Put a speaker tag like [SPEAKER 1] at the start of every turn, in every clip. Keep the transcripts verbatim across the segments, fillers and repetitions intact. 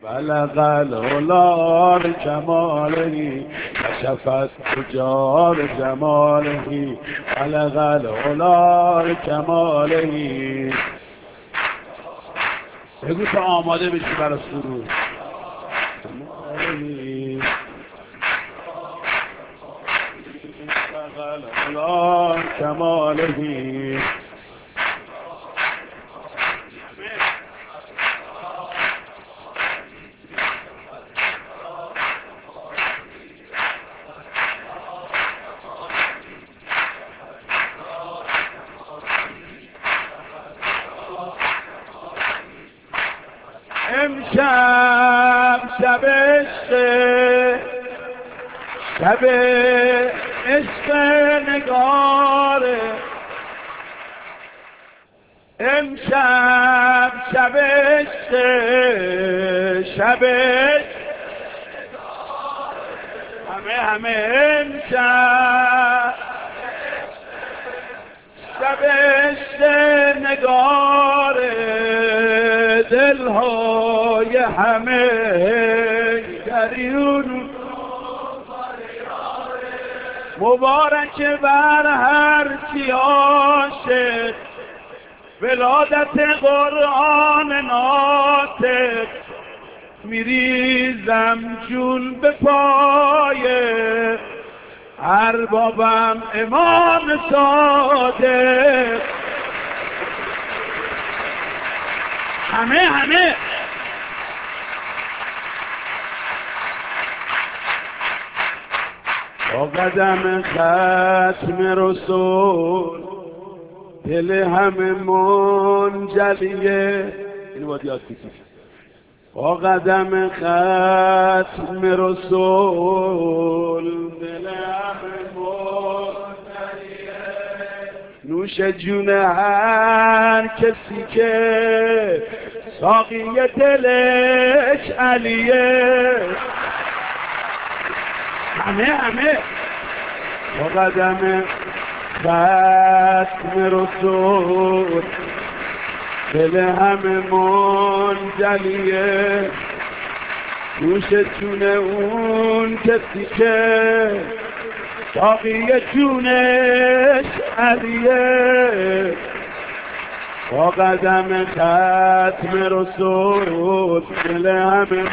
[SPEAKER 1] بلغ العلا بکماله کشفت فجار جماله بلغ العلا بکماله. بگو تا آماده بشی برای سرود. بلغ العلا بکماله. امشب شب عشق شب عشق نگاره امشب شب عشق شب همه همه امشب شب عشق نگاره دلهای همه درون مبارک بر هر کی عاشق ولادت قرآن ناطق میریزم جون به پای اربابم امام صادق. همه همه با قدم ختم رسول دل همه منجلیه. اینو باید یاد بگیری. با قدم ختم رسول دل همه منجلیه. نوش جون هر کسی که ساقی دلش علیه. همه همه با قدم ختم رسول دل همه منجلیه. نوش جون اون کسی که ساقی جونش علیه. با قدم ختم رسول دل همه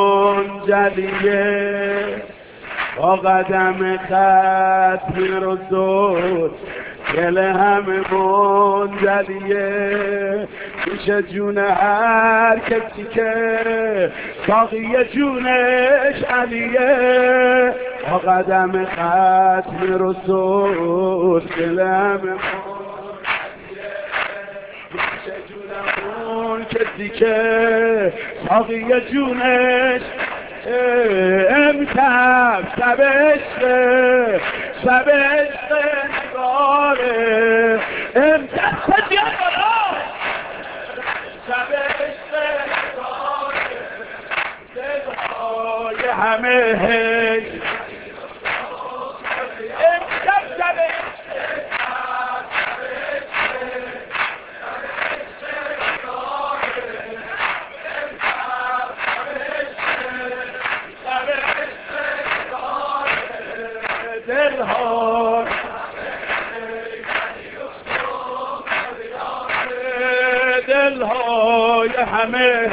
[SPEAKER 1] منجلیه. با قدم ختم رسول دل همه منجلیه. پیش جون هر کسی که ساقی جونش علیه. با قدم ختم رسول دل همه اون کسی که ساقی جونش امشب شب عشق شب عشق نگاره امشب سجیه بالا شب عشق نگاره دلهای همه امشب شب دلها دلهای همه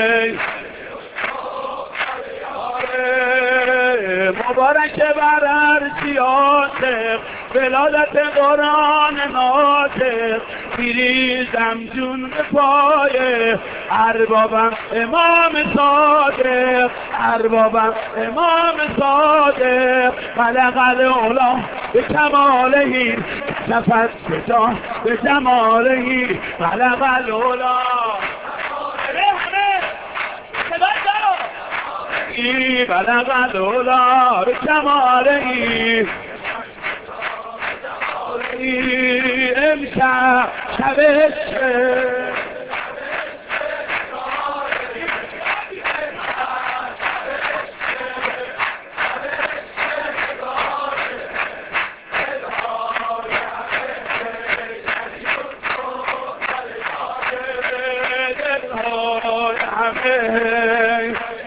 [SPEAKER 1] مبارک بر هر کی عاشق ولادت قرآن ناطق میریزم جون به پای اربابم امام صادق اربابم امام صادق بلغ العلا به کماله کشفت فجار به جماله بلغ العلا بلغ العلا به کماله امشب شب عشق همه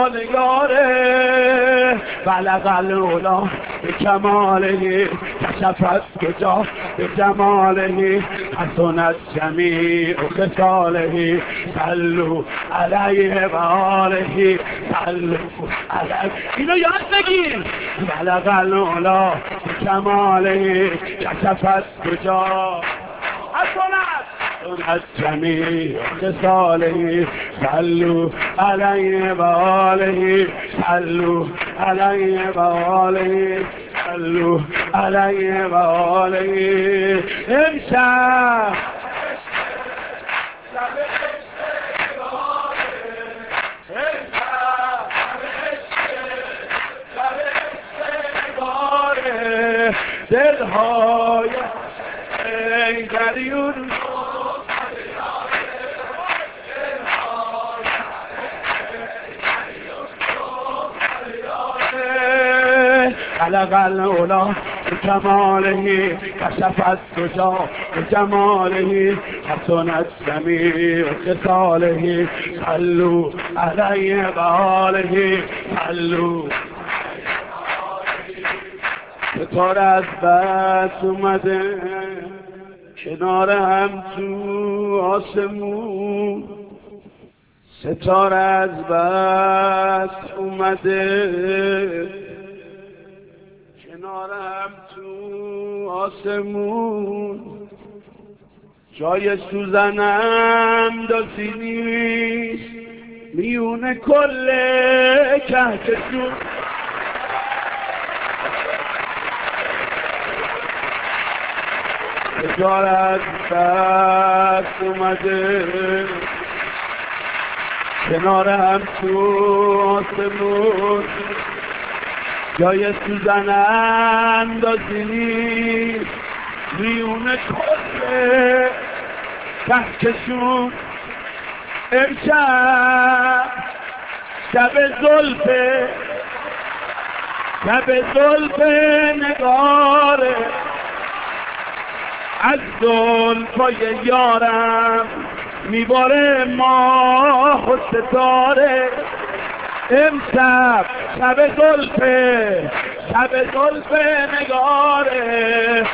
[SPEAKER 1] خصال یاره بلغ العلا به کماله کشفت کجا به جماله حسنت جمیع خصاله صلوا علیه و آله صلوا علیه. اینو یاد بگیر. بلغ العلا به کماله کشفت کجا حسنت از جمیع خصاله صلوا علیه و آله صلوا علیه و آله صلوا علیه و آله. امشب دلهای ای دریون بلغ العلا به کماله کشفت کجا به جماله حسنت جمیع خصاله صلوا علیه و آله صلوا. ستاره از بس اومده کنار هم تو آسمون ستاره از بس اومده کنار هم تو آسمون جای سوزن اندازی نیست میونه کل کهکشون تجارت بست اومده کنار هم تو آسمون جای سوزن اندازی نیست میونه کل کهکشون. امشب شب زلفه شب زلفه نگاره از زلفای یارم میباره ماه و ستاره. امشب شب زلفه شب زلفه نگاره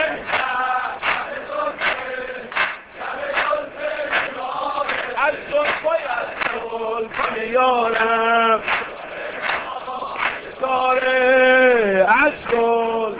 [SPEAKER 1] از زلفای از زلفای یارم داره از زلف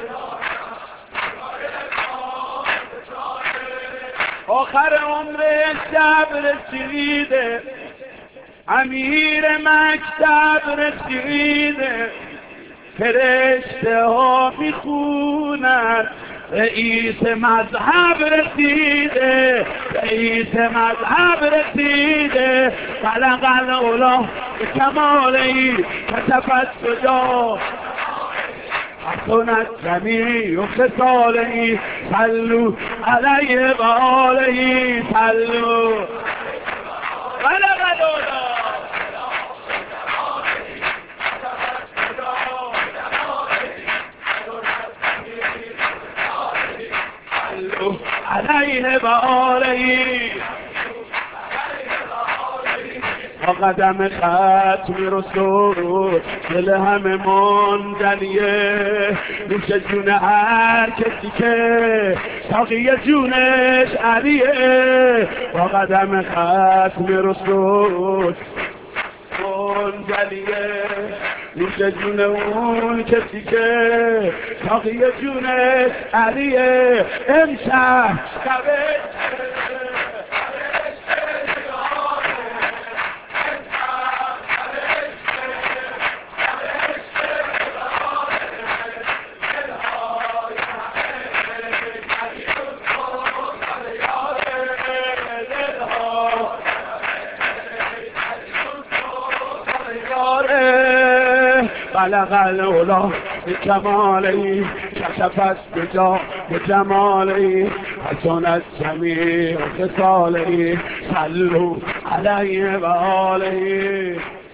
[SPEAKER 1] آخر عمر شب رسیده امیر مکتب رسیده فرشته ها میخونن رئیس مذهب رسیده رئیس مذهب رسیده بلغ العلا به کماله کشفت کجا حسنت جمیع خصاله صلوا علیه و آله صلوا بلغ العلا علیه و آله با قدم ختم رسول دل همه ماندنیه نوش جون هر کسی که ساقی جونش علیه با قدم ختم رسول ماندنیه نوش جون اون کسی که ساقی جونش علیه. امشب شبه بلغ العلا به کماله کشفت کجا به جماله حسنت جمیع خصاله صلوا علیه و آله